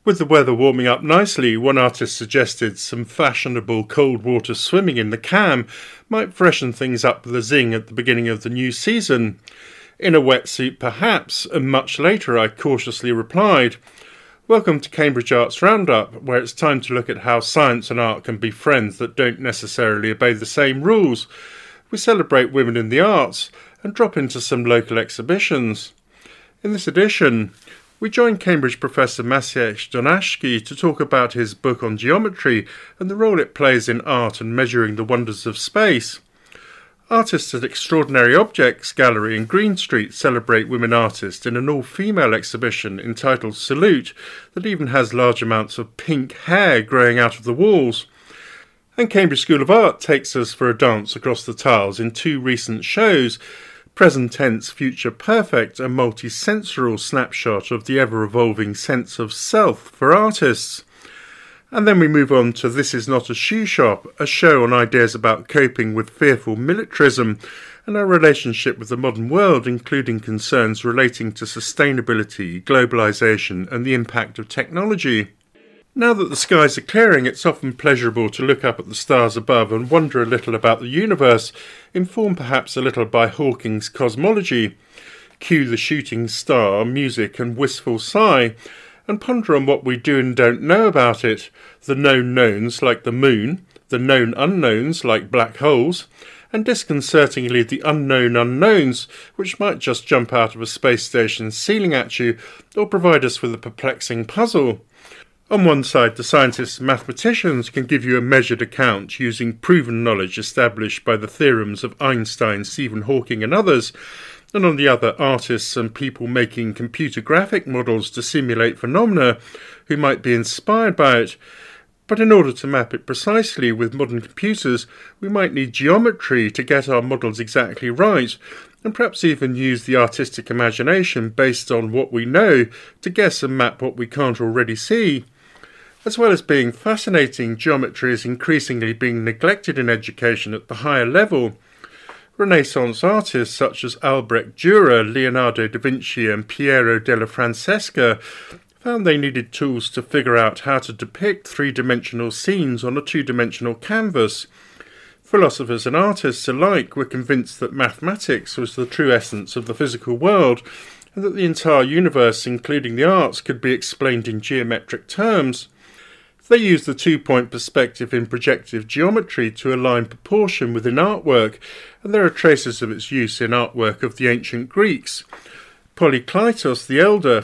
With the weather warming up nicely, one artist suggested some fashionable cold water swimming in the Cam might freshen things up with a zing at the beginning of the new season. In a wetsuit perhaps, and much later I cautiously replied, "Welcome to Cambridge Arts Roundup, where it's time to look at how science and art can be friends that don't necessarily obey the same rules. We celebrate women in the arts and drop into some local exhibitions." In this edition, we joined Cambridge professor Maciej Donaszki to talk about his book on geometry and the role it plays in art and measuring the wonders of space. Artists at Extraordinary Objects Gallery in Green Street celebrate women artists in an all-female exhibition entitled Salute that even has large amounts of pink hair growing out of the walls. And Cambridge School of Art takes us for a dance across the tiles in two recent shows, Present Tense Future Perfect, a multi-sensorial snapshot of the ever-evolving sense of self for artists. And then we move on to This Is Not a Shoe Shop, a show on ideas about coping with fearful militarism and our relationship with the modern world, including concerns relating to sustainability, globalisation and the impact of technology. Now that the skies are clearing, it's often pleasurable to look up at the stars above and wonder a little about the universe, informed perhaps a little by Hawking's cosmology. Cue the shooting star, music and wistful sigh, and ponder on what we do and don't know about it, the known knowns like the moon, the known unknowns like black holes, and disconcertingly the unknown unknowns, which might just jump out of a space station's ceiling at you or provide us with a perplexing puzzle. On one side, the scientists and mathematicians can give you a measured account using proven knowledge established by the theorems of Einstein, Stephen Hawking and others, and on the other, artists and people making computer graphic models to simulate phenomena who might be inspired by it. But in order to map it precisely with modern computers, we might need geometry to get our models exactly right, and perhaps even use the artistic imagination based on what we know to guess and map what we can't already see. As well as being fascinating, geometry is increasingly being neglected in education at the higher level. Renaissance artists such as Albrecht Dürer, Leonardo da Vinci and Piero della Francesca found they needed tools to figure out how to depict three-dimensional scenes on a two-dimensional canvas. Philosophers and artists alike were convinced that mathematics was the true essence of the physical world, and that the entire universe, including the arts, could be explained in geometric terms. They used the two-point perspective in projective geometry to align proportion within artwork, and there are traces of its use in artwork of the ancient Greeks. Polykleitos the Elder,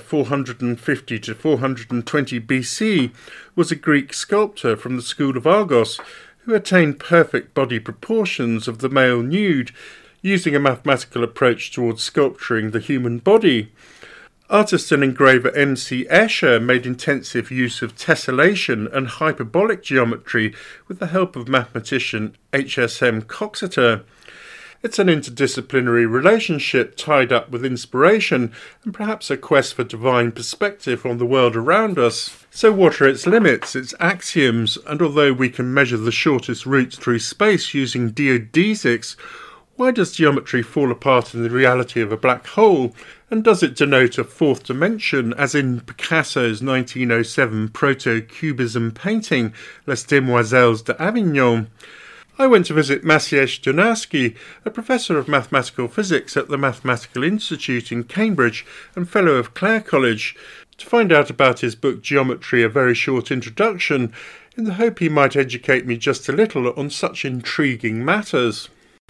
450 to 420 BC, was a Greek sculptor from the school of Argos who attained perfect body proportions of the male nude, using a mathematical approach towards sculpturing the human body. Artist and engraver M.C. Escher made intensive use of tessellation and hyperbolic geometry with the help of mathematician H.S.M. Coxeter. It's an interdisciplinary relationship tied up with inspiration and perhaps a quest for divine perspective on the world around us. So what are its limits, its axioms, and although we can measure the shortest routes through space using geodesics, why does geometry fall apart in the reality of a black hole? And does it denote a fourth dimension, as in Picasso's 1907 proto-cubism painting, Les Demoiselles d'Avignon? I went to visit Maciej Donaszki, a professor of mathematical physics at the Mathematical Institute in Cambridge and fellow of Clare College, to find out about his book Geometry, A Very Short Introduction, in the hope he might educate me just a little on such intriguing matters.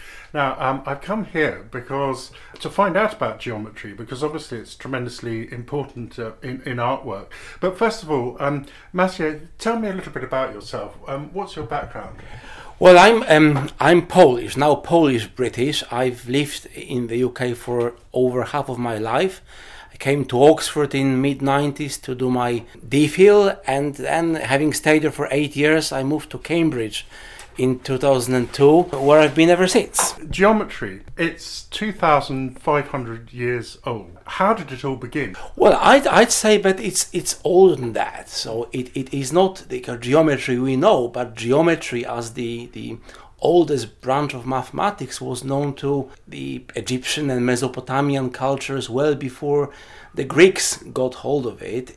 Now, I've come here to find out about geometry, because obviously it's tremendously important in artwork. But first of all, Maciej, tell me a little bit about yourself. What's your background? Well, I'm Polish, now Polish-British. I've lived in the UK for over half of my life. I came to Oxford in mid-90s to do my DPhil, and then having stayed there for 8 years, I moved to Cambridge in 2002, where I've been ever since. Geometry, it's 2,500 years old. How did it all begin? Well, I'd say that it's older than that. So it is not the geometry we know, but geometry as the oldest branch of mathematics was known to the Egyptian and Mesopotamian cultures well before the Greeks got hold of it.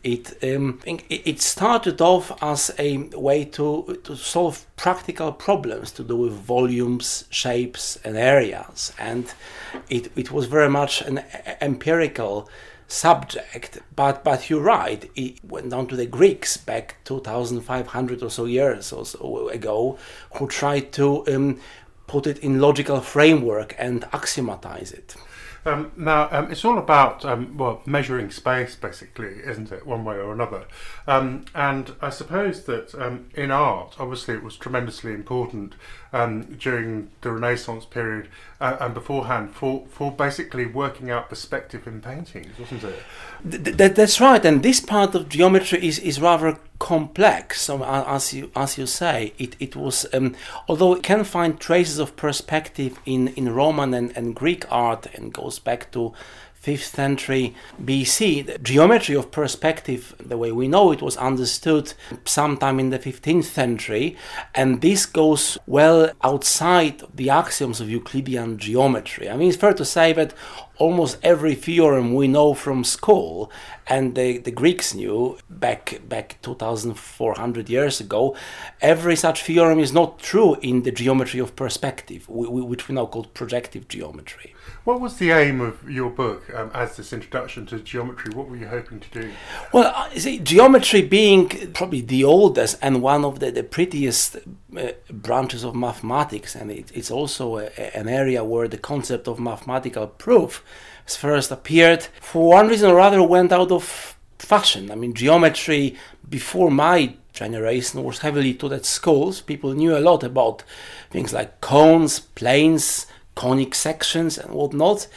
It started off as a way to solve practical problems to do with volumes, shapes, and areas, and it was very much an empirical subject. But you're right, it went down to the Greeks back 2,500 or so years or so ago, who tried to put it in logical framework and axiomatize it. Now, it's all about measuring space, basically, isn't it, one way or another? And I suppose that in art, obviously, it was tremendously important during the Renaissance period and beforehand for basically working out perspective in paintings, wasn't it? That's right, and this part of geometry is rather complex. So as you say, it was although it can find traces of perspective in Roman and Greek art and goes back to 5th century BC. The geometry of perspective, the way we know it, was understood sometime in the 15th century, and this goes well outside the axioms of Euclidean geometry. I mean, it's fair to say that almost every theorem we know from school, and the Greeks knew back 2,400 years ago, every such theorem is not true in the geometry of perspective, which we now call projective geometry. What was the aim of your book as this introduction to geometry? What were you hoping to do? Well, see, geometry being probably the oldest and one of the prettiest branches of mathematics, and it's also an area where the concept of mathematical proof first appeared, for one reason or other went out of fashion. I mean, geometry before my generation was heavily taught at schools. People knew a lot about things like cones, planes, conic sections and whatnot,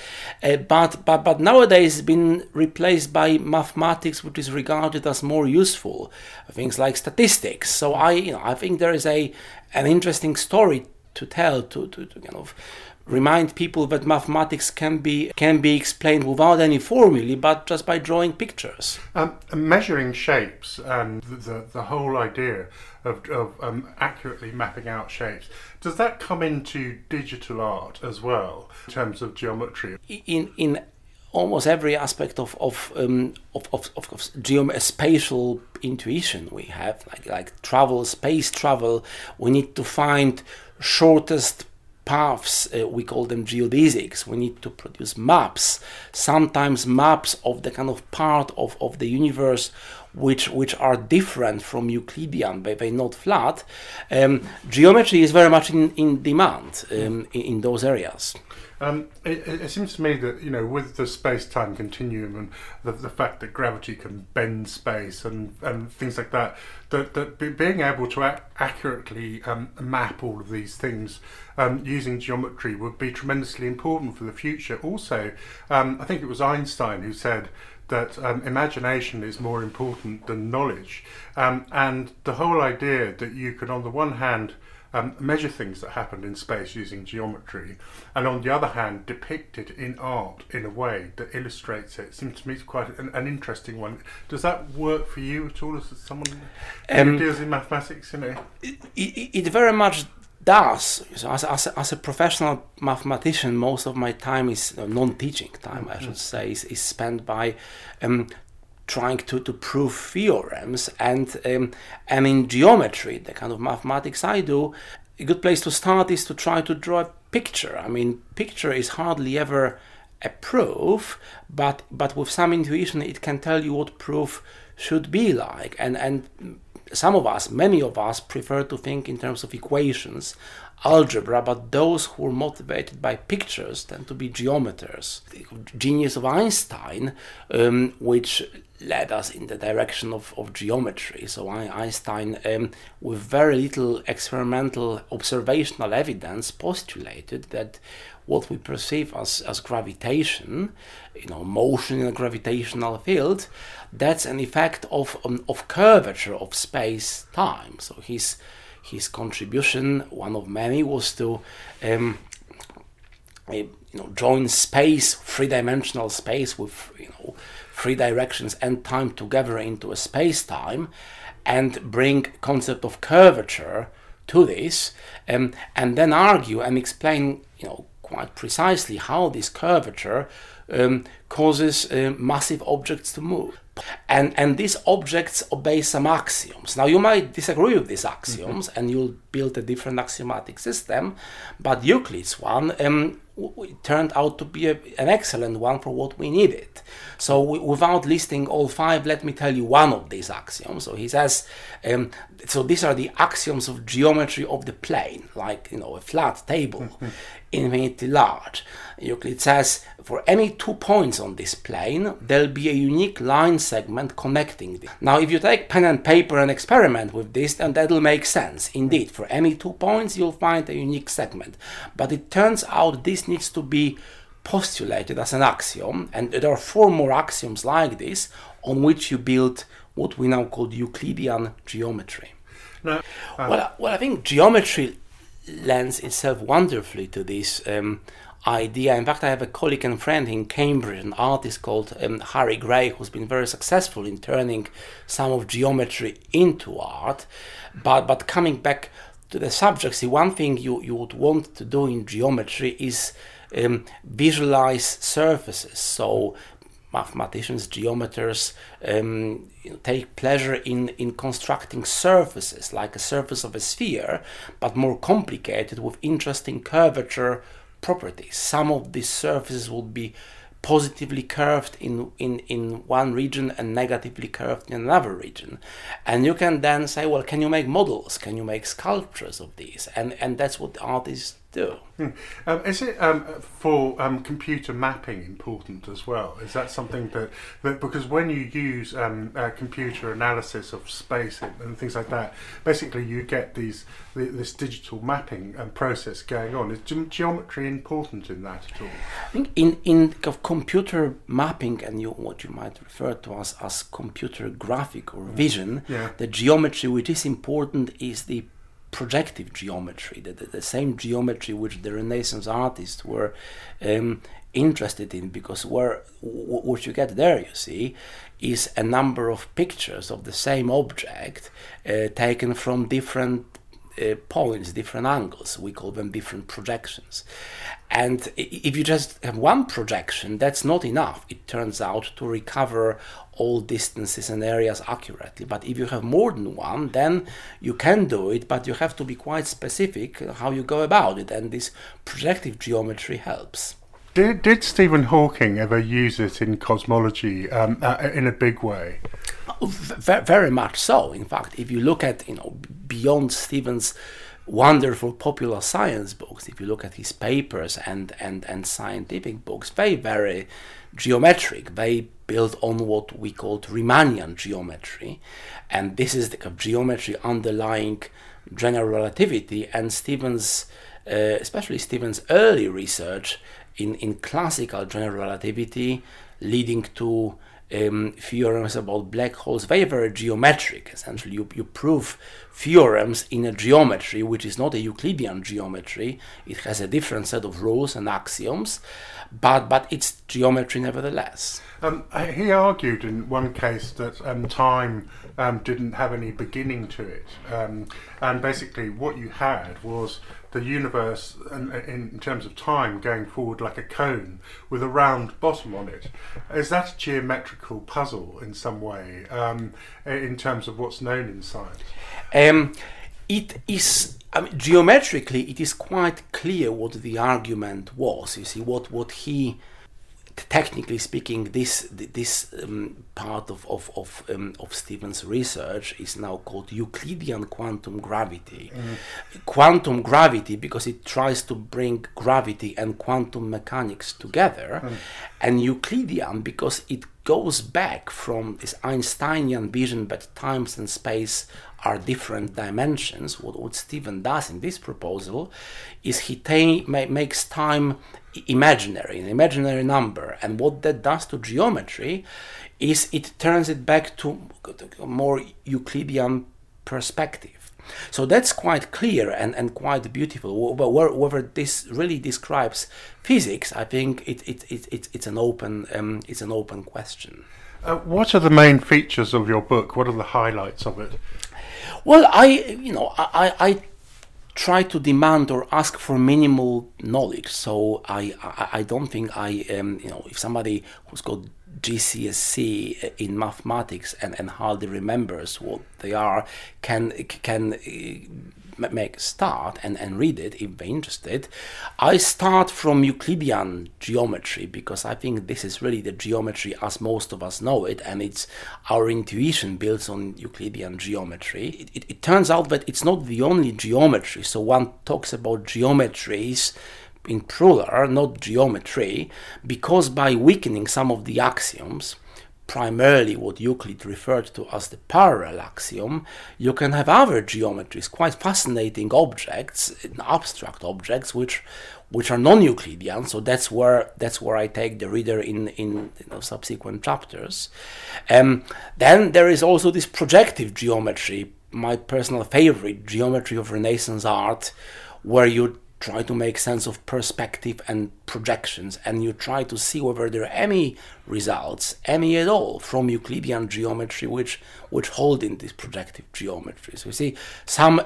but nowadays it's been replaced by mathematics, which is regarded as more useful, things like statistics. So I think there is an interesting story to tell to kind of remind people that mathematics can be explained without any formulae, but just by drawing pictures. Measuring shapes and the whole idea of accurately mapping out shapes, does that come into digital art as well in terms of geometry? In almost every aspect of spatial intuition we have, like space travel, we need to find shortest paths, we call them geodesics. We need to produce maps, sometimes maps of the kind of part of the universe which are different from Euclidean, but they're not flat. Geometry is very much in demand in those areas. It seems to me that, with the space-time continuum and the fact that gravity can bend space and things like that, that being able to accurately map all of these things using geometry would be tremendously important for the future. Also, I think it was Einstein who said that imagination is more important than knowledge, and the whole idea that you can, on the one hand, measure things that happened in space using geometry, and on the other hand depict it in art in a way that illustrates it, seems to me quite an interesting one. Does that work for you at all as someone who deals in mathematics? It very much does. So as a professional mathematician, most of my time is non-teaching time, I should say, is spent by trying to prove theorems, and in geometry, the kind of mathematics I do, a good place to start is to try to draw a picture. I mean, picture is hardly ever a proof, but with some intuition it can tell you what proof should be like, and many of us prefer to think in terms of equations, algebra, but those who are motivated by pictures tend to be geometers. The genius of Einstein, which led us in the direction of geometry. So Einstein, with very little experimental observational evidence, postulated that what we perceive as gravitation, motion in a gravitational field, that's an effect of curvature of space-time. So his contribution, one of many, was to join space, three-dimensional space with three directions and time together into a space-time, and bring concept of curvature to this, and then argue and explain, quite precisely how this curvature causes massive objects to move. And these objects obey some axioms. Now, you might disagree with these axioms, and you'll build a different axiomatic system, but Euclid's one turned out to be an excellent one for what we needed. So without listing all 5, let me tell you one of these axioms. So he says, so these are the axioms of geometry of the plane, like a flat table, infinitely large. Euclid says, for any 2 points on this plane, there'll be a unique line segment connecting them. Now, if you take pen and paper and experiment with this, then that'll make sense. Indeed, for any 2 points, you'll find a unique segment. But it turns out this needs to be postulated as an axiom, and there are 4 more axioms like this on which you build what we now call Euclidean geometry. No, well, I think geometry lends itself wonderfully to this idea. In fact, I have a colleague and friend in Cambridge, an artist called Harry Gray, who's been very successful in turning some of geometry into art. But coming back to the subject, see, one thing you would want to do in geometry is visualize surfaces. So mathematicians, geometers take pleasure in constructing surfaces, like a surface of a sphere, but more complicated with interesting curvature properties. Some of these surfaces will be positively curved in one region and negatively curved in another region. And you can then say, well, can you make models? Can you make sculptures of these? And that's what artists do. Is it for computer mapping important as well? Is that something that because when you use computer analysis of space and things like that, basically you get this digital mapping process going on. Is geometry important in that at all? I think in computer mapping and what you might refer to as computer graphic or vision, the geometry which is important is the projective geometry, the same geometry which the Renaissance artists were interested in, because what you get there, you see, is a number of pictures of the same object taken from different points, different angles. We call them different projections. And if you just have one projection, that's not enough, it turns out, to recover all distances and areas accurately. But if you have more than one, then you can do it, but you have to be quite specific how you go about it, and this projective geometry helps. Did Stephen Hawking ever use it in cosmology in a big way? Very much so. In fact, if you look at beyond Stephen's wonderful popular science books, if you look at his papers and scientific books, they very geometric. They build on what we called Riemannian geometry, and this is the geometry underlying general relativity. And Stephen's, especially Stephen's early research in classical general relativity, leading to theorems about black holes, very geometric. Essentially, you prove theorems in a geometry which is not a Euclidean geometry. It has a different set of rules and axioms, but it's geometry nevertheless. He argued in one case that time didn't have any beginning to it, and basically what you had was the universe, in terms of time, going forward like a cone with a round bottom on it. Is that a geometrical puzzle in some way, in terms of what's known in science? It is. Geometrically, it is quite clear what the argument was. You see, what he, technically speaking, this part of Stephen's research is now called Euclidean quantum gravity. Quantum gravity because it tries to bring gravity and quantum mechanics together, and Euclidean because it goes back from this Einsteinian vision that times and space are different dimensions. What Stephen does in this proposal is he makes time imaginary, an imaginary number, and what that does to geometry is it turns it back to a more Euclidean perspective. So that's quite clear and quite beautiful. Whether this really describes physics, I think it's an open question. What are the main features of your book? What are the highlights of it? Well, I try to demand or ask for minimal knowledge. So I don't think if somebody who's got GCSE in mathematics and hardly remembers what they are can make a start and read it if they're interested. I start from Euclidean geometry because I think this is really the geometry as most of us know it, and it's our intuition builds on Euclidean geometry. It turns out that it's not the only geometry, so one talks about geometries in plural, not geometry, because by weakening some of the axioms, primarily what Euclid referred to as the parallel axiom, you can have other geometries, quite fascinating objects, abstract objects, which are non-Euclidean. So that's where I take the reader in subsequent chapters. Then there is also this projective geometry, my personal favorite, geometry of Renaissance art, where you try to make sense of perspective and projections, and you try to see whether there are any results, any at all, from Euclidean geometry which hold in this projective geometry. So you see, some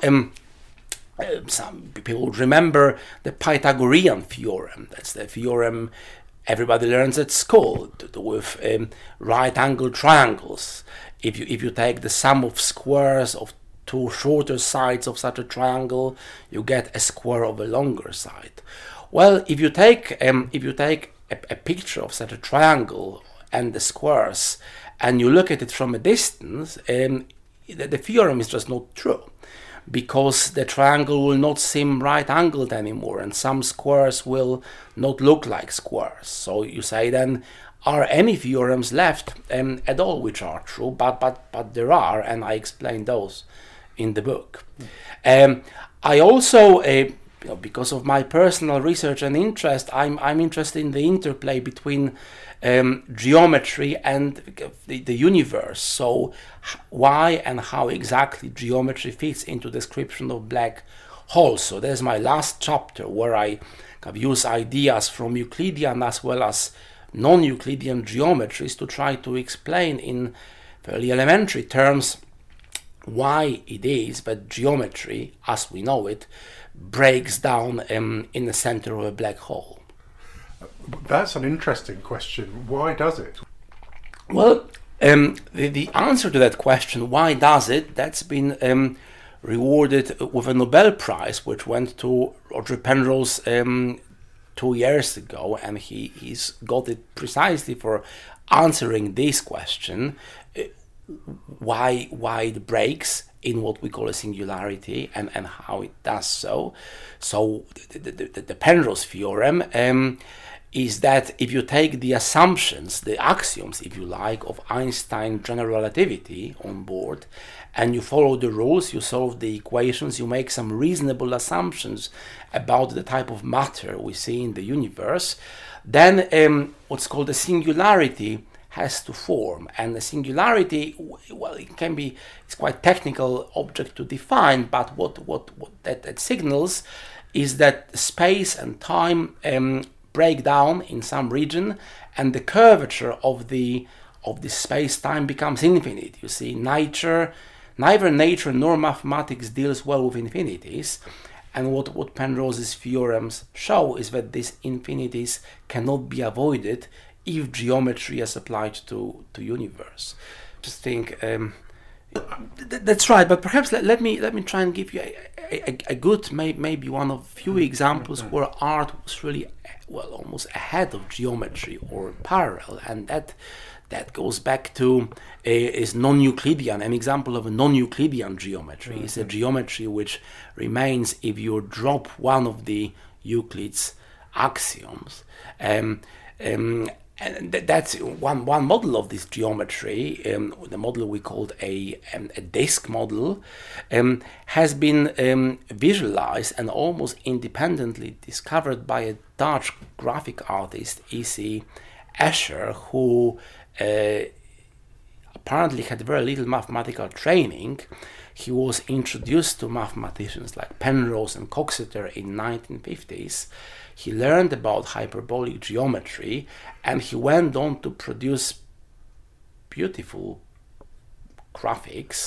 people remember the Pythagorean theorem. That's the theorem everybody learns at school with right-angled triangles. If you take the sum of squares of two shorter sides of such a triangle, you get a square of a longer side. Well, if you take a picture of such a triangle and the squares, and you look at it from a distance, the theorem is just not true, because the triangle will not seem right-angled anymore, and some squares will not look like squares. So you say then, are any theorems left at all which are true? But there are, and I explain those in the book. I also, because of my personal research and interest, I'm interested in the interplay between geometry and the universe. So why and how exactly geometry fits into description of black holes. So there's my last chapter where I use ideas from Euclidean as well as non-Euclidean geometries to try to explain in fairly elementary terms why it is that geometry, as we know it, breaks down in the center of a black hole. That's an interesting question. Why does it? Well, the answer to that question, why does it, that's been rewarded with a Nobel Prize, which went to Roger Penrose 2 years ago, and he's got it precisely for answering this question. Why it breaks in what we call a singularity and how it does so. So the Penrose theorem is that if you take the assumptions, the axioms, if you like, of Einstein general relativity on board, and you follow the rules, you solve the equations, you make some reasonable assumptions about the type of matter we see in the universe, then what's called a singularity has to form. And the singularity, well, it's quite technical object to define, but what that signals is that space and time break down in some region, and the curvature of the space-time becomes infinite. You see, neither nature nor mathematics deals well with infinities, and what Penrose's theorems show is that these infinities cannot be avoided if geometry is applied to universe. Just think, that's right. But perhaps let me try and give you a good, maybe one of few examples where art was really, well, almost ahead of geometry or parallel, and that goes back to is non-Euclidean. An example of a non-Euclidean geometry is a geometry which remains if you drop one of the Euclid's axioms. And that's one model of this geometry. The model we called a disk model has been visualized and almost independently discovered by a Dutch graphic artist, E.C. Escher, who apparently had very little mathematical training. He was introduced to mathematicians like Penrose and Coxeter in 1950s. He learned about hyperbolic geometry, and he went on to produce beautiful graphics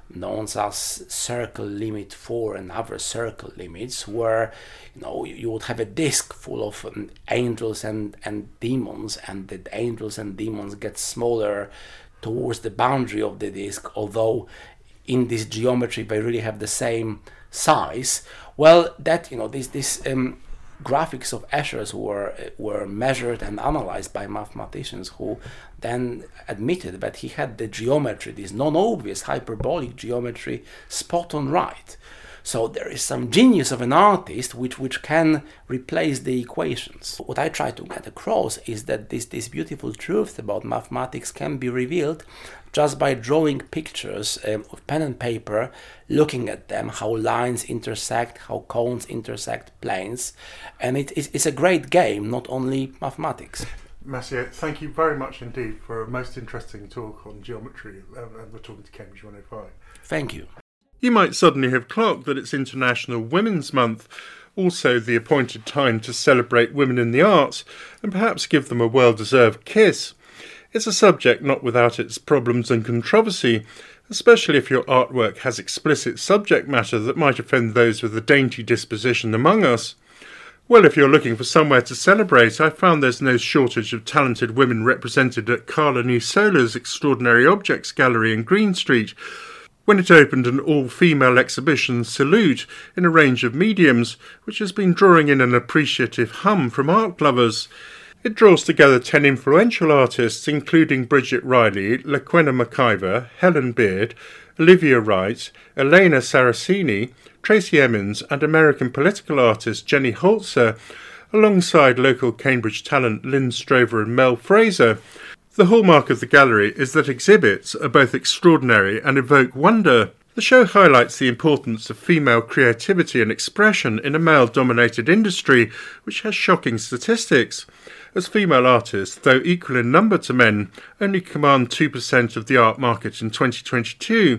known as circle limit 4 and other circle limits, where you would have a disc full of angels and demons, and the angels and demons get smaller towards the boundary of the disc, although in this geometry they really have the same size. Well, that this graphics of Escher's were measured and analyzed by mathematicians, who then admitted that he had the geometry, this non-obvious hyperbolic geometry, spot on right. So there is some genius of an artist which can replace the equations. What I try to get across is that this beautiful truth about mathematics can be revealed just by drawing pictures with pen and paper, looking at them, how lines intersect, how cones intersect planes. And it's a great game, not only mathematics. Massimo, thank you very much indeed for a most interesting talk on geometry. And we're talking to Cambridge 105. Thank you. You might suddenly have clocked that it's International Women's Month, also the appointed time to celebrate women in the arts and perhaps give them a well-deserved kiss. It's a subject not without its problems and controversy, especially if your artwork has explicit subject matter that might offend those with a dainty disposition among us. Well, if you're looking for somewhere to celebrate, I found there's no shortage of talented women represented at Carla Nusola's Extraordinary Objects Gallery in Green Street, when it opened an all-female exhibition, Salute, in a range of mediums, which has been drawing in an appreciative hum from art lovers. It draws together 10 influential artists, including Bridget Riley, Laquena McIver, Helen Beard, Olivia Wright, Elena Saraceni, Tracy Emmons, and American political artist Jenny Holzer, alongside local Cambridge talent Lynn Strover and Mel Fraser. The hallmark of the gallery is that exhibits are both extraordinary and evoke wonder. The show highlights the importance of female creativity and expression in a male-dominated industry, which has shocking statistics, as female artists, though equal in number to men, only command 2% of the art market in 2022.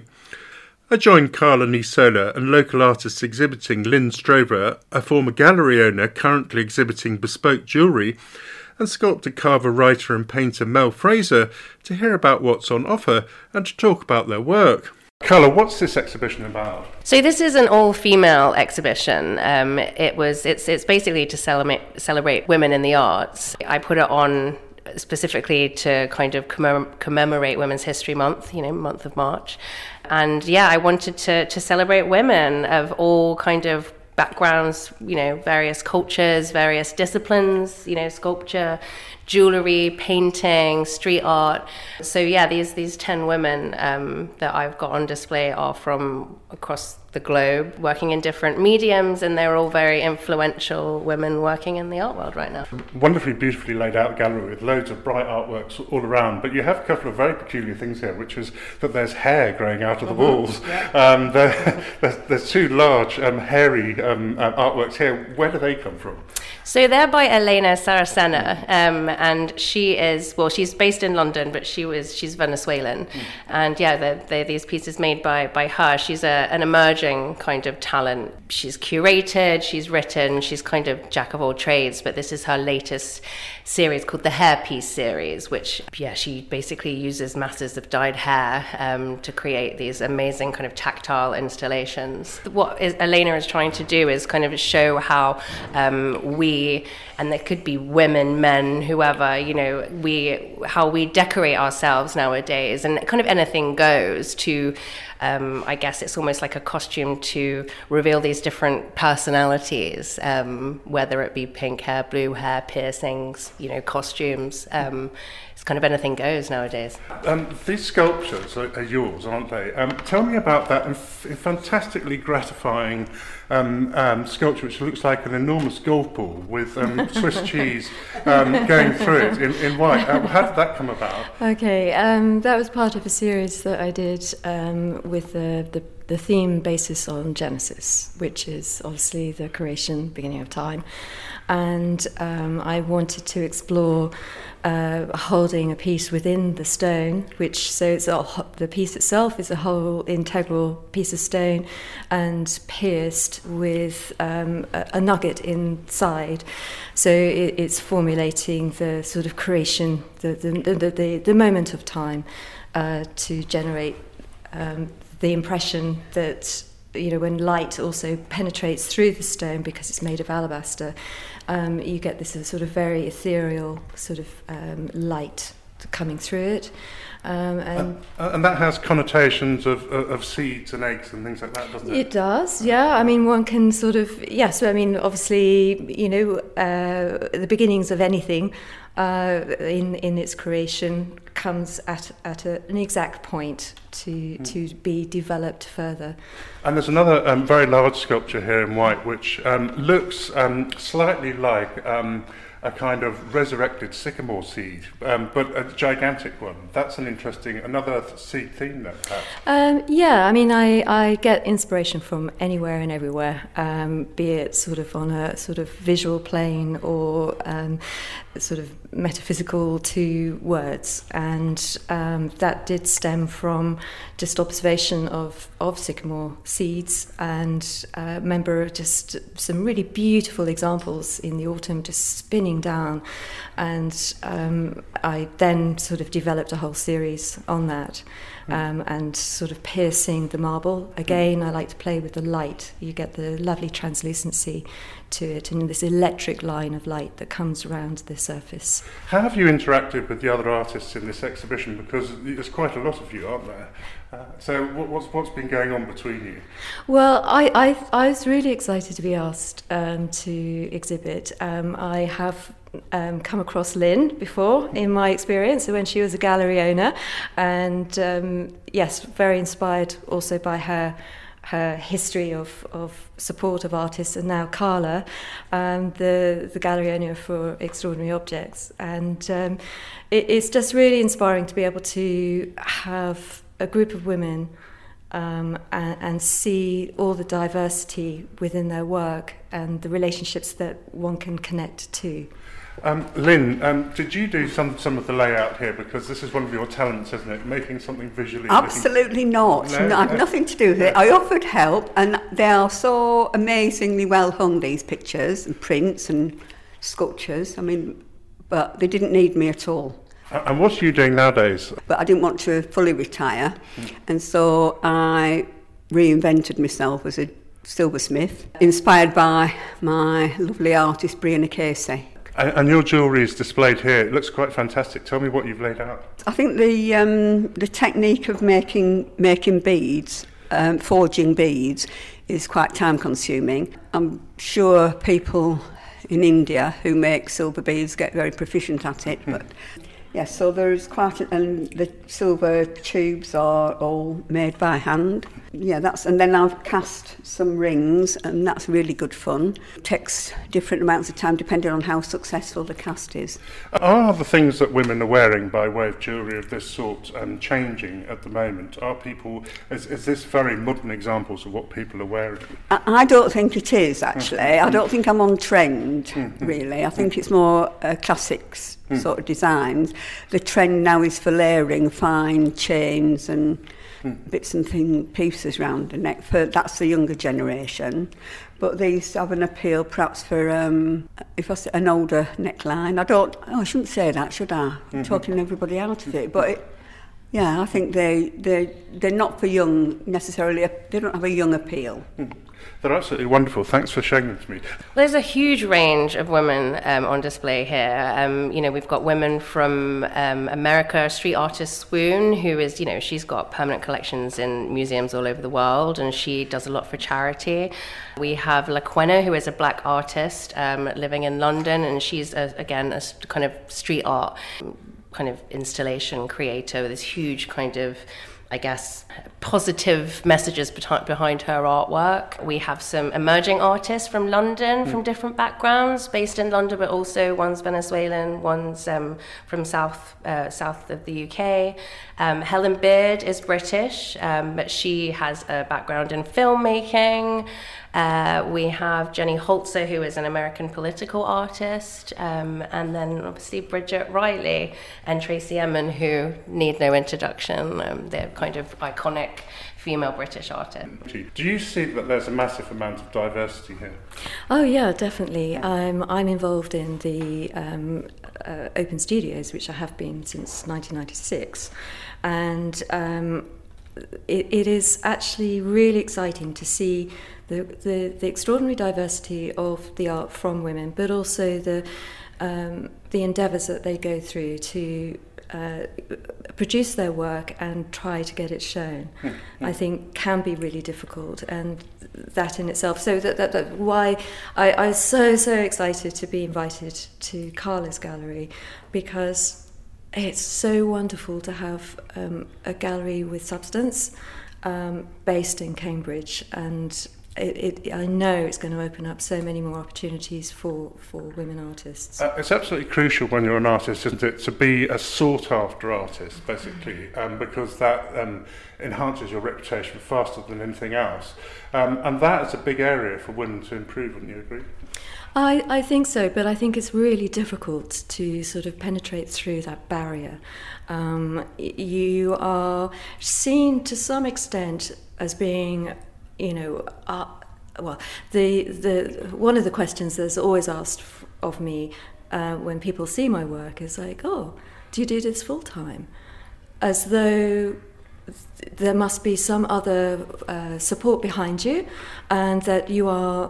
I joined Carla Nusola and local artists exhibiting Lynn Strover, a former gallery owner currently exhibiting bespoke jewellery, and sculptor, carver, writer and painter Mel Fraser to hear about what's on offer and to talk about their work. Carla, what's this exhibition about? So this is an all-female exhibition. It's basically to celebrate women in the arts. I put it on specifically to kind of commemorate Women's History Month, month of March. And yeah, I wanted to celebrate women of all kind of backgrounds, various cultures, various disciplines, sculpture, jewellery, painting, street art. So yeah, these 10 women that I've got on display are from across the globe, working in different mediums, and they're all very influential women working in the art world right now. Wonderfully, beautifully laid out gallery with loads of bright artworks all around, but you have a couple of very peculiar things here, which is that there's hair growing out of the walls. Yeah. There's two large hairy artworks here. Where do they come from? So they're by Elena Saraceni, and she's based in London, but she's Venezuelan. And yeah, they're these pieces made by her. She's an emerging kind of talent. She's curated, she's written, she's kind of jack of all trades, but this is her latest series called the Hairpiece series, which, she basically uses masses of dyed hair to create these amazing kind of tactile installations. What Elena is trying to do is kind of show how and there could be women, men, whoever, how we decorate ourselves nowadays, and kind of anything goes to, I guess it's almost like a costume to reveal these different personalities, whether it be pink hair, blue hair, piercings, costumes. It's kind of anything goes nowadays. These sculptures are yours, aren't they? Tell me about that fantastically gratifying sculpture, which looks like an enormous golf ball with Swiss cheese going through it in white. How did that come about? Okay, that was part of a series that I did with the theme basis on Genesis, which is obviously the creation, beginning of time. And I wanted to explore holding a piece within the stone, the piece itself is a whole integral piece of stone and pierced with a nugget inside. So it's formulating the sort of creation, the moment of time to generate the impression that, you know, when light also penetrates through the stone because it's made of alabaster, you get this sort of very ethereal sort of light coming through it. And that has connotations of seeds and eggs and things like that, doesn't it? It does, yeah. I mean, one can sort of, so I mean, obviously, you know, the beginnings of anything in its creation comes at an exact point to be developed further. And there's another very large sculpture here in white, which looks slightly like a kind of resurrected sycamore seed, but a gigantic one. That's another seed theme there, perhaps. I mean, I get inspiration from anywhere and everywhere, be it sort of on a sort of visual plane or sort of metaphysical to words, and that did stem from just observation of sycamore seeds, and remember just some really beautiful examples in the autumn just spinning down, and I then sort of developed a whole series on that. And sort of piercing the marble. Again, I like to play with the light. You get the lovely translucency to it and this electric line of light that comes around the surface. How have you interacted with the other artists in this exhibition? Because there's quite a lot of you, aren't there? So what's been going on between you? Well, I was really excited to be asked to exhibit. I have come across Lynn before in my experience when she was a gallery owner, and yes, very inspired also by her history of support of artists, and now Carla, the gallery owner for Extraordinary Objects, and it's just really inspiring to be able to have a group of women and see all the diversity within their work and the relationships that one can connect to. Lynn, did you do some of the layout here? Because this is one of your talents, isn't it? Making something visually... Absolutely not. No, I have nothing to do with it. I offered help, and they are so amazingly well hung, these pictures and prints and sculptures. I mean, but they didn't need me at all. And what are you doing nowadays? But I didn't want to fully retire, and so I reinvented myself as a silversmith, inspired by my lovely artist Brianna Casey. And your jewellery is displayed here. It looks quite fantastic. Tell me what you've laid out. I think the technique of making beads, forging beads, is quite time consuming. I'm sure people in India who make silver beads get very proficient at it, but yes, so there's and the silver tubes are all made by hand. Yeah, and then I've cast some rings, and that's really good fun. It takes different amounts of time depending on how successful the cast is. Are the things that women are wearing by way of jewellery of this sort changing at the moment? Is this very modern examples of what people are wearing? I don't think it is, actually. I don't think I'm on trend, really. I think it's more classics sort of designs. The trend now is for layering fine chains and bits and pieces around the neck. That's the younger generation. But these have an appeal perhaps for, if I say an older neckline. I shouldn't say that, should I? I'm talking everybody out of it. But I think they're not for young necessarily. They don't have a young appeal. They're absolutely wonderful. Thanks for showing them to me. There's a huge range of women on display here. We've got women from America, street artist Swoon, who is, she's got permanent collections in museums all over the world, and she does a lot for charity. We have Laquena, who is a black artist living in London, and she's, again, a kind of street art kind of installation creator with this huge kind of, I guess, positive messages behind her artwork. We have some emerging artists from London, from different backgrounds, based in London, but also one's Venezuelan, one's from south of the UK. Helen Beard is British, but she has a background in filmmaking. We have Jenny Holzer, who is an American political artist, and then obviously Bridget Riley and Tracy Emin, who need no introduction. They're kind of iconic female British artists. Do you see that there's a massive amount of diversity here? Oh yeah, definitely. I'm involved in the Open Studios, which I have been since 1996, and it is actually really exciting to see the extraordinary diversity of the art from women, but also the endeavours that they go through to produce their work and try to get it shown. I think can be really difficult, and that in itself. So that why I was so excited to be invited to Carla's gallery, because it's so wonderful to have a gallery with substance based in Cambridge, and I know it's going to open up so many more opportunities for women artists. It's absolutely crucial when you're an artist, isn't it, to be a sought-after artist, basically, because that enhances your reputation faster than anything else. And that is a big area for women to improve, wouldn't you agree? I think so, but I think it's really difficult to sort of penetrate through that barrier. You are seen to some extent as being, you know, well, the one of the questions that's always asked of me when people see my work is like, oh, do you do this full time? As though there must be some other support behind you, and that you are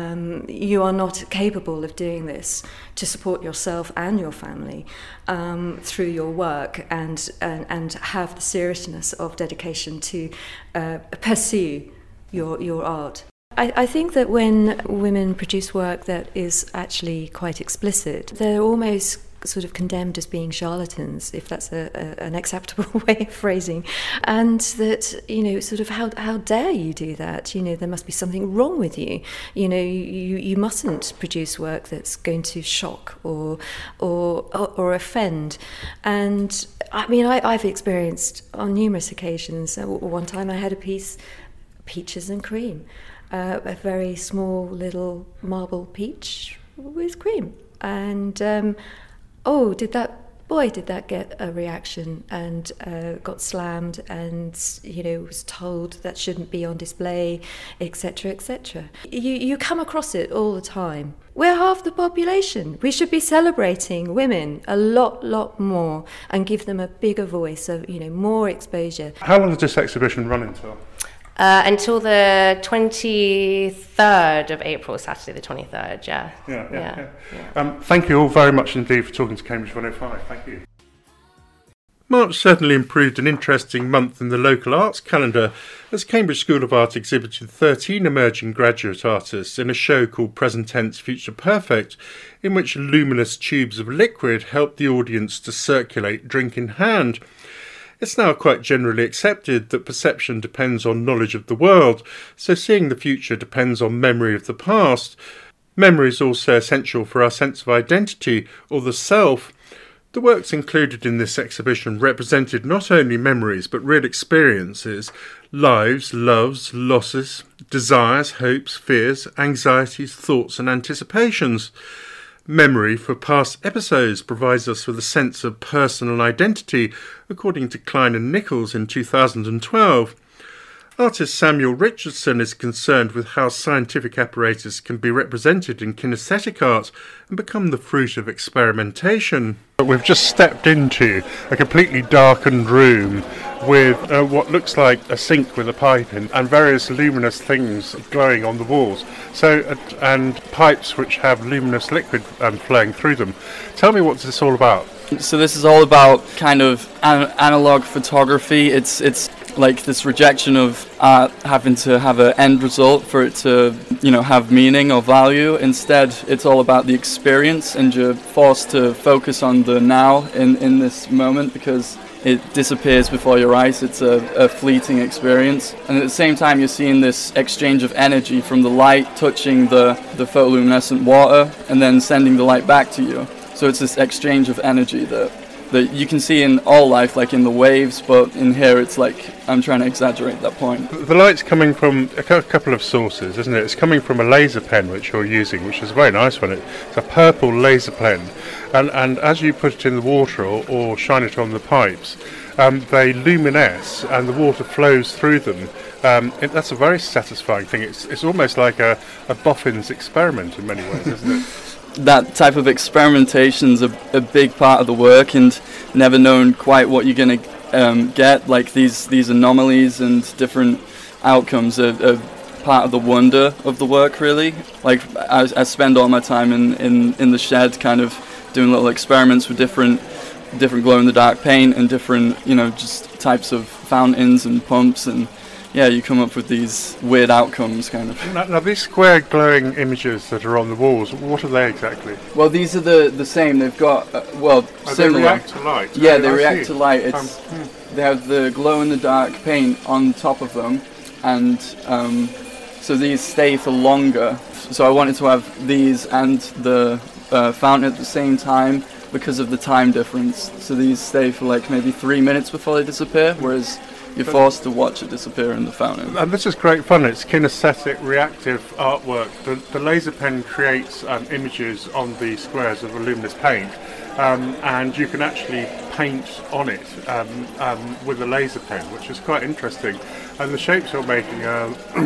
not capable of doing this to support yourself and your family through your work, and have the seriousness of dedication to pursue your art. I think that when women produce work that is actually quite explicit, they're almost sort of condemned as being charlatans, if that's an acceptable way of phrasing, and that, you know, sort of how dare you do that? You know, there must be something wrong with you. You know, you mustn't produce work that's going to shock or offend. And I mean, I've experienced on numerous occasions. One time I had a piece, Peaches and Cream, a very small little marble peach with cream, and did that get a reaction, and got slammed, and, you know, was told that shouldn't be on display, etc., etc. You come across it all the time. We're half the population. We should be celebrating women a lot more and give them a bigger voice, more exposure. How long does this exhibition run until? Until the 23rd of April, Saturday the 23rd, yeah. Thank you all very much indeed for talking to Cambridge 105. Thank you. March certainly proved an interesting month in the local arts calendar, as Cambridge School of Art exhibited 13 emerging graduate artists in a show called Present Tense Future Perfect, in which luminous tubes of liquid helped the audience to circulate drink in hand. It's now quite generally accepted that perception depends on knowledge of the world, so seeing the future depends on memory of the past. Memory is also essential for our sense of identity, or the self. The works included in this exhibition represented not only memories but real experiences, lives, loves, losses, desires, hopes, fears, anxieties, thoughts and anticipations. Memory for past episodes provides us with a sense of personal identity, according to Klein and Nichols in 2012. Artist Samuel Richardson is concerned with how scientific apparatus can be represented in kinesthetic art and become the fruit of experimentation. We've just stepped into a completely darkened room with what looks like a sink with a pipe in, and various luminous things glowing on the walls. And pipes which have luminous liquid flowing through them. Tell me, what's this all about? So this is all about kind of analog photography. It's like this rejection of art having to have an end result for it to, have meaning or value. Instead, it's all about the experience, and you're forced to focus on the now in this moment, because it disappears before your eyes. It's a fleeting experience. And at the same time, you're seeing this exchange of energy from the light touching the photoluminescent water and then sending the light back to you. So it's this exchange of energy that you can see in all life, like in the waves, but in here it's like, I'm trying to exaggerate that point. The light's coming from a couple of sources, isn't it? It's coming from a laser pen which you're using, which is a very nice one. It's a purple laser pen, and as you put it in the water or shine it on the pipes, they luminesce and the water flows through them. That's a very satisfying thing. It's almost like a Boffin's experiment in many ways, isn't it? That type of experimentation's a big part of the work, and never knowing quite what you're going to get, like these anomalies and different outcomes are part of the wonder of the work, really. Like I spend all my time in the shed, kind of doing little experiments with different glow-in-the-dark paint and different, just types of fountains and pumps, and you come up with these weird outcomes, kind of. Now these square glowing images that are on the walls, what are they exactly? Well, these are the same. They've got similar. They react to light. Yeah, they react to light. They have the glow-in-the-dark paint on top of them, and so these stay for longer. So I wanted to have these and the fountain at the same time because of the time difference. So these stay for like maybe 3 minutes before they disappear, whereas you're forced to watch it disappear in the fountain. And this is great fun. It's kinesthetic, reactive artwork. The laser pen creates images on the squares of a luminous paint, and you can actually paint on it with a laser pen, which is quite interesting. And the shapes you're making are,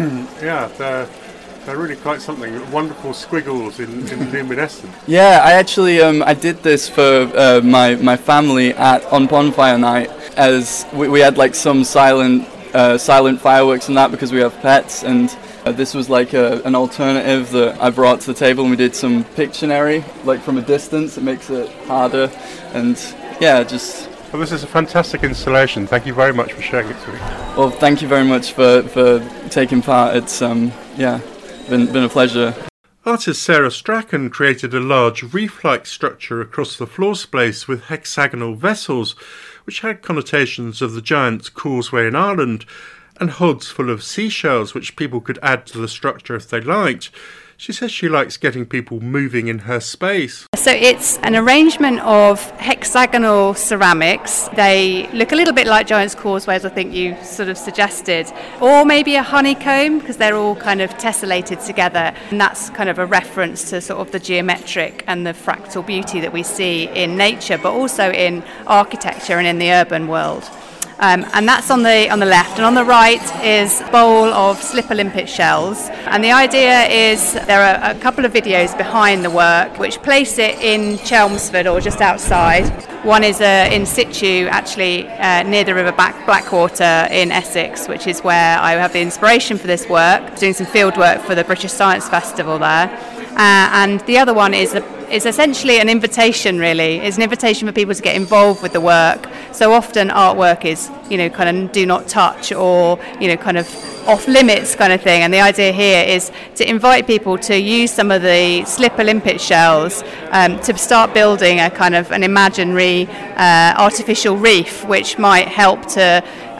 they're really quite something. Wonderful squiggles in luminescence. Yeah, I actually I did this for my family on bonfire night, as we had like some silent fireworks and that because we have pets, and this was like an alternative that I brought to the table, and we did some Pictionary, like from a distance. It makes it harder, and just. Well, this is a fantastic installation. Thank you very much for sharing it to me. Well, thank you very much for taking part. It's been a pleasure. Artist Sarah Strachan created a large reef-like structure across the floor space with hexagonal vessels, which had connotations of the giant causeway in Ireland, and hods full of seashells which people could add to the structure if they liked. She says she likes getting people moving in her space. So it's an arrangement of hexagonal ceramics. They look a little bit like Giant's Causeway, as I think you sort of suggested, or maybe a honeycomb, because they're all kind of tessellated together. And that's kind of a reference to sort of the geometric and the fractal beauty that we see in nature, but also in architecture and in the urban world. And that's on the left, and on the right is a bowl of slipper limpet shells. And the idea is there are a couple of videos behind the work which place it in Chelmsford or just outside. One is in situ, actually near the River Blackwater in Essex, which is where I have the inspiration for this work, doing some field work for the British Science Festival there. And the other one is essentially an invitation, really. It's an invitation for people to get involved with the work. So often artwork is, kind of do not touch or, kind of off limits kind of thing. And the idea here is to invite people to use some of the slipper limpet shells to start building a kind of an imaginary artificial reef, which might help to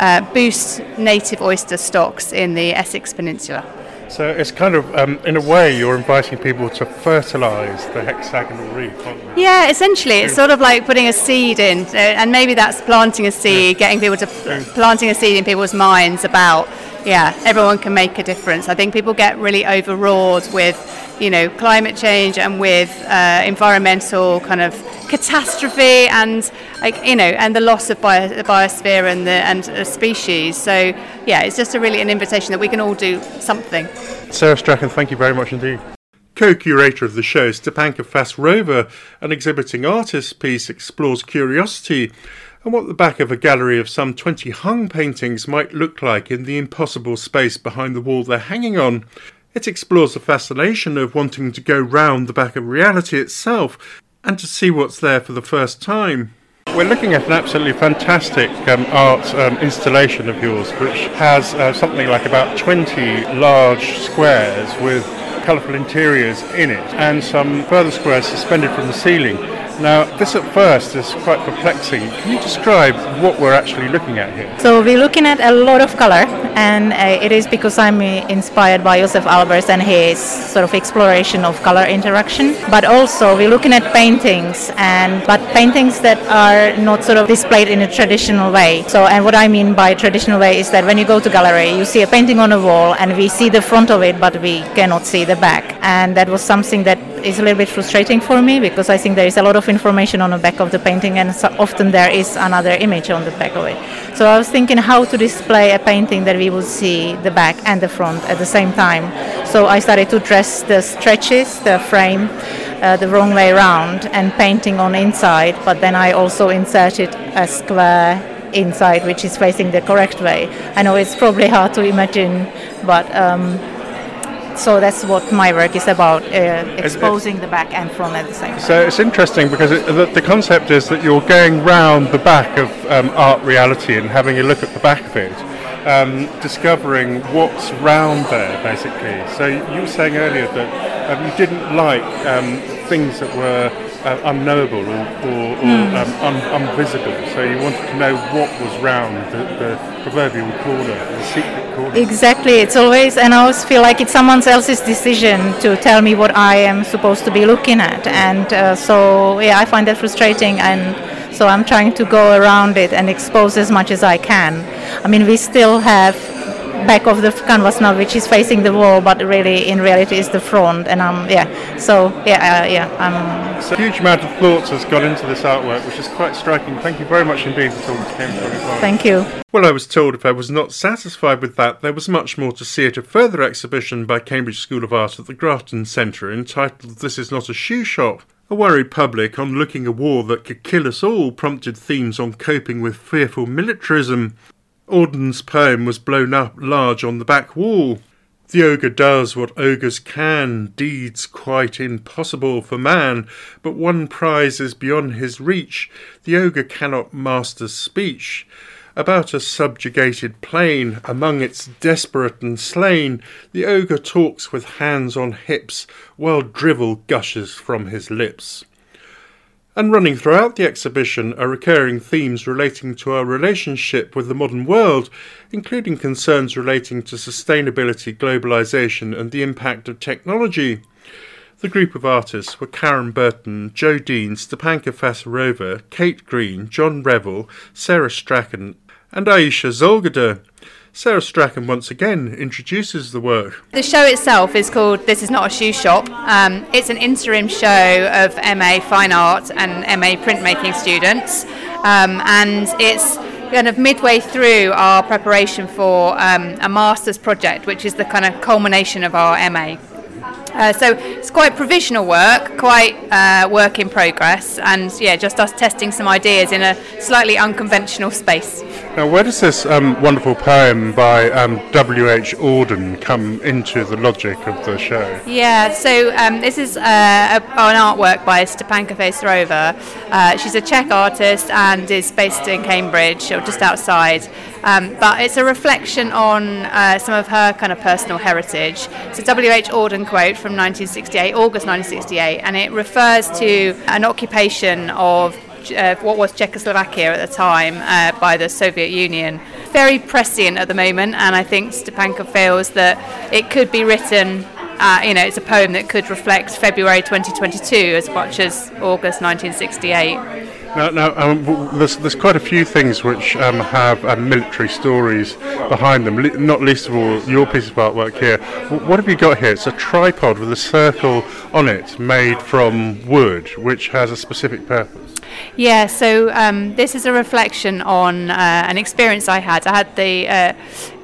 boost native oyster stocks in the Essex Peninsula. So it's kind of, in a way, you're inviting people to fertilise the hexagonal reef, aren't you? Yeah, essentially. It's sort of like putting a seed in, and maybe that's planting a seed, getting people to planting a seed in people's minds about, everyone can make a difference. I think people get really overwrought with, climate change and with environmental kind of catastrophe and, and the loss of the biosphere and the species. So, it's just an invitation that we can all do something. Sarah Strachan, thank you very much indeed. Co-curator of the show, Stepanka Fast-Rover, an exhibiting artist piece, explores curiosity and what the back of a gallery of some 20 hung paintings might look like in the impossible space behind the wall they're hanging on. It explores the fascination of wanting to go round the back of reality itself and to see what's there for the first time. We're looking at an absolutely fantastic art installation of yours, which has something like about 20 large squares with colourful interiors in it and some further squares suspended from the ceiling. Now, this at first is quite perplexing. Can you describe what we're actually looking at here? So we're looking at a lot of color, and it is because I'm inspired by Josef Albers and his sort of exploration of color interaction. But also we're looking at paintings, but paintings that are not sort of displayed in a traditional way. So, and what I mean by traditional way is that when you go to gallery, you see a painting on a wall, and we see the front of it, but we cannot see the back. And that was something that is a little bit frustrating for me, because I think there is a lot of information on the back of the painting, and so often there is another image on the back of it. So I was thinking how to display a painting that we would see the back and the front at the same time. So I started to dress the stretches, the frame, the wrong way around, and painting on inside, but then I also inserted a square inside, which is facing the correct way. I know it's probably hard to imagine, but so that's what my work is about, exposing the back and front at the same time. So it's interesting because the concept is that you're going round the back of art reality and having a look at the back of it, discovering what's round there, basically. So you were saying earlier that you didn't like things that were unknowable or unvisible, so you wanted to know what was round the proverbial corner, the secret corner. Exactly, it's always, and I always feel like it's someone else's decision to tell me what I am supposed to be looking at, and so I find that frustrating, and so I'm trying to go around it and expose as much as I can. I mean, we still have back of the canvas now, which is facing the wall, but really, in reality, is the front. And so Thank you. Well, I was told if I was not satisfied with that, there was much more to see at a further exhibition by Cambridge School of Art at the Grafton Centre entitled "This Is Not a Shoe Shop." A worried public, on looking a war that could kill us all, prompted themes on coping with fearful militarism. Auden's poem was blown up large on the back wall. The ogre does what ogres can, deeds quite impossible for man, but one prize is beyond his reach. The ogre cannot master speech. About a subjugated plain, among its desperate and slain, the ogre talks with hands on hips, while drivel gushes from his lips. And running throughout the exhibition are recurring themes relating to our relationship with the modern world, including concerns relating to sustainability, globalisation and the impact of technology. The group of artists were Karen Burton, Joe Dean, Stepanka Fasarova, Kate Green, John Revel, Sarah Strachan and Aisha Zolgada. Sarah Strachan once again introduces the work. The show itself is called This Is Not a Shoe Shop. It's an interim show of MA Fine Art and MA Printmaking students, and it's kind of midway through our preparation for a master's project, which is the kind of culmination of our MA. So it's quite provisional work, quite work in progress, and just us testing some ideas in a slightly unconventional space. Now, where does this wonderful poem by W.H. Auden come into the logic of the show? Yeah, so this is an artwork by Stepanka Fasarova. She's a Czech artist and is based in Cambridge, or just outside. But it's a reflection on some of her kind of personal heritage. It's a W.H. Auden quote from 1968, August 1968, and it refers to an occupation of what was Czechoslovakia at the time by the Soviet Union. Very prescient at the moment, and I think Stepanka feels that it could be written, it's a poem that could reflect February 2022 as much as August 1968. Now, there's quite a few things which have military stories behind them, not least of all your piece of artwork here. What have you got here? It's a tripod with a circle on it made from wood, which has a specific purpose. Yeah, so this is a reflection on an experience I had. I had the...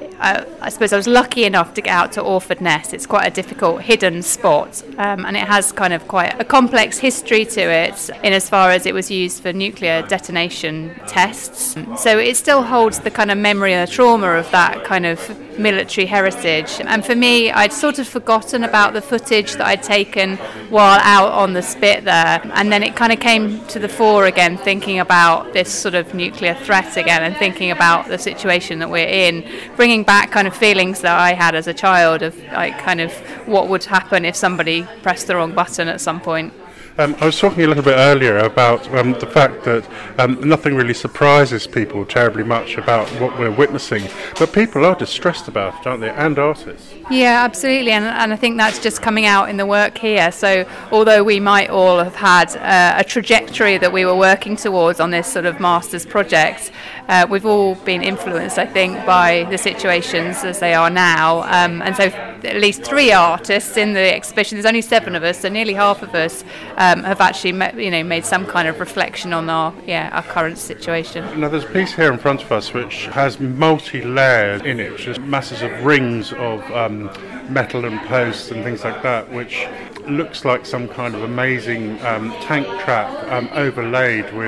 I suppose I was lucky enough to get out to Orford Ness. It's quite a difficult hidden spot, and it has kind of quite a complex history to it in as far as it was used for nuclear detonation tests. So it still holds the kind of memory and the trauma of that kind of military heritage. And for me, I'd sort of forgotten about the footage that I'd taken while out on the spit there, and then it kind of came to the fore again, thinking about this sort of nuclear threat again and thinking about the situation that we're in, bringing back kind of feelings that I had as a child of like kind of what would happen if somebody pressed the wrong button at some point. I was talking a little bit earlier about the fact that nothing really surprises people terribly much about what we're witnessing, but people are distressed about it, aren't they, and artists? Yeah, absolutely, and I think that's just coming out in the work here. So although we might all have had a trajectory that we were working towards on this sort of master's project, we've all been influenced, I think, by the situations as they are now, and so at least 3 artists in the exhibition. There's only 7 of us, so nearly half of us have actually made some kind of reflection on our current situation. Now there's a piece here in front of us which has multi-layers in it, just masses of rings of metal and posts and things like that, which looks like some kind of amazing tank trap overlaid with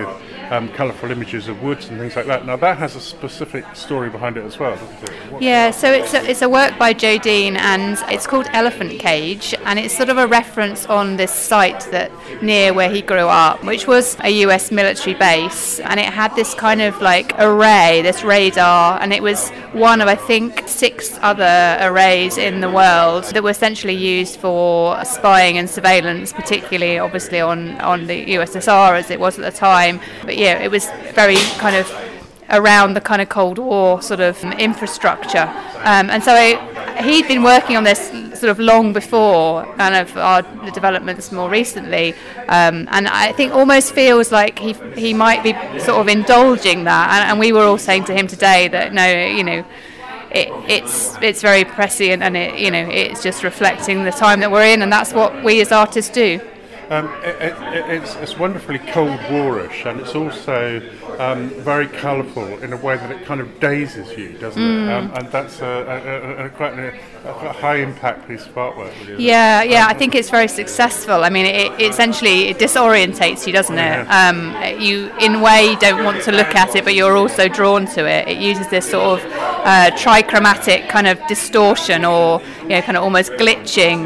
colourful images of woods and things like that. Now that has a specific story behind it as well, doesn't it? Yeah, so it's a work by Joe Dean, and it's called Elephant Cage, and it's sort of a reference on this site that near where he grew up, which was a US military base, and it had this kind of like array, this radar, and it was one of I think 6 other arrays in the world that were essentially used for spying and surveillance, particularly obviously on the USSR as it was at the time. But yeah, it was very kind of around the kind of Cold War sort of infrastructure. And so he'd been working on this sort of long before kind of the developments more recently. And I think almost feels like he might be sort of indulging that. And we were all saying to him today that, no, you know, it's very prescient, and it's just reflecting the time that we're in, and that's what we as artists do. It's wonderfully Cold War-ish, and it's also very colourful in a way that it kind of dazes you, doesn't it? And that's quite a high impact piece of artwork. Really, yeah, I think it's very successful. I mean, it essentially disorientates you, doesn't it? You, in a way, don't want to look at it, but you're also drawn to it. It uses this sort of trichromatic kind of distortion, or kind of almost glitching,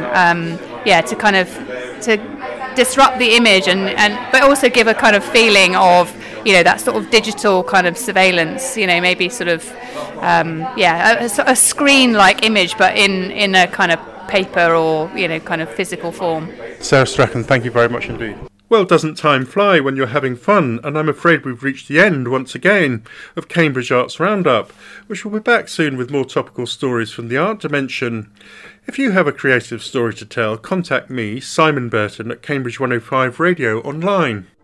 to disrupt the image and but also give a kind of feeling of that sort of digital kind of surveillance, maybe sort of a screen-like image, but in a kind of paper or kind of physical form. Sarah Strachan, thank you very much indeed. Well, doesn't time fly when you're having fun? And I'm afraid we've reached the end once again of Cambridge Arts Roundup, which will be back soon with more topical stories from the art dimension. If you have a creative story to tell, contact me, Simon Burton, at Cambridge 105 Radio online.